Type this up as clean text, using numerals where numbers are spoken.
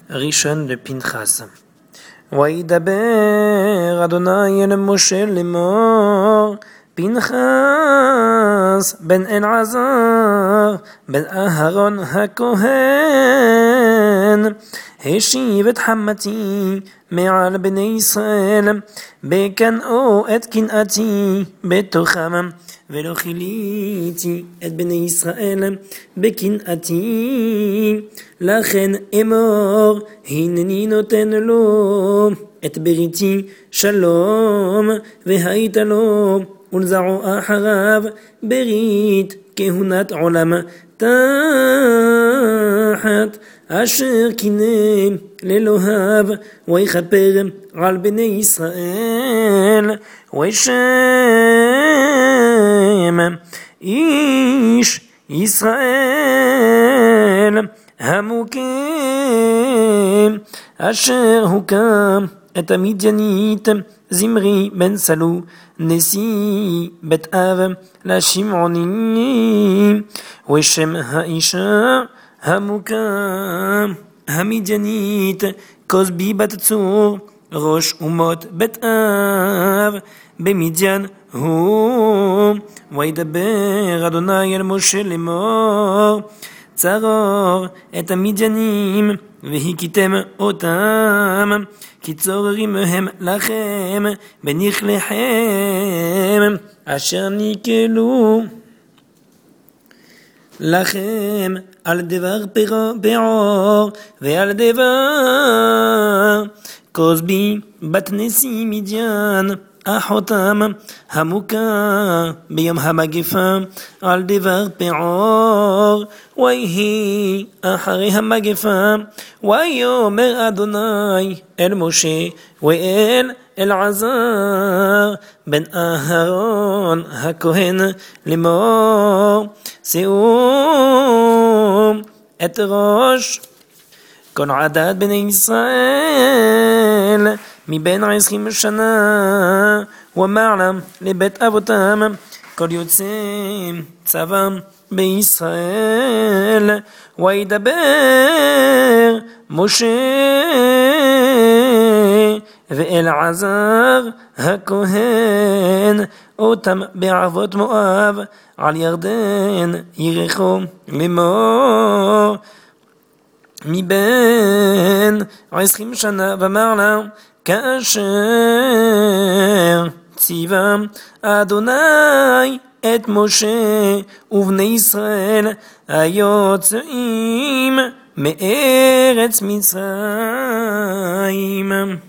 ראשון לפנחס. וידבר אדוני אל משה לאמור, פנחס בן אלעזר בן אהרון הכהן השיב את חמתי מעל בני ישראל, בקנאו את קנאתי בתוכם, ולא כיליתי את בני ישראל בקנאתי. לכן אמור, הנני נותן לו את בריתי שלום, והיית לו ולזרעו אחריו ברית כהונת עולם, תחת אשר קינא לאלוהיו, ויכפר על בני ישראל, ושם איש ישראל המוקם, אשר הוקם את המדיינית זמרי בן סלו נשיא בית אב לשמעוני, ושם האישה המוקם המדיינית כוזבי בת צור ראש אומות בית אב במדיין הוא. וידבר אדוני אל משה לאמור, צרור את המדיינים והכיתם אותם, כי צוררים הם לכם בנכליכם אשר ניקלו לכם על דבר פעור ועל דבר כוזבי בת נשיא מדיין אחותם המוכה ביום המגפה על דבר פעור. ויהי אחרי המגפה, ויאמר אדוני אל משה ואל אלעזר בן אהרון הכהן לאמור, שאו את ראש כל עדת בני ישראל מבין 20 שנה ומעלה לבית אבותם, כל יוצא צבא בישראל. וידבר משה ואלעזר הכהן אותם בערבות מואב על ירדן יריחו לאמור, מבין 20 שנה ומעלה, כאשר ציווה אדוני את משה ובני ישראל היוצאים מארץ מצרים.